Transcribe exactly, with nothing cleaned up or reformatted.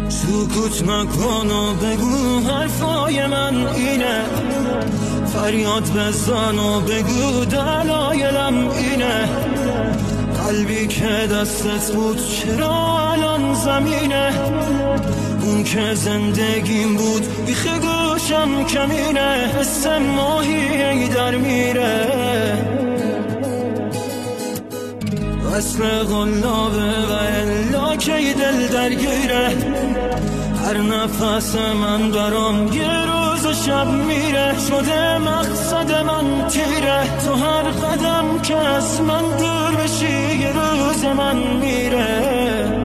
سکوت مکن و بگو حرفای من اینه، فریاد بزن و بگو دلایلم اینه. قلبی که دستت بود چرا الان زمینه؟ اون که زندگیم بود بیخ گوشم کمینه. حس ماهی در میره، وصل غلابه و الا که دل درگیره. هر نفس من برام یه روز و شب میره، شده مقصد من تیره. تو هر قدم که از من دور بشی یه روز من میره.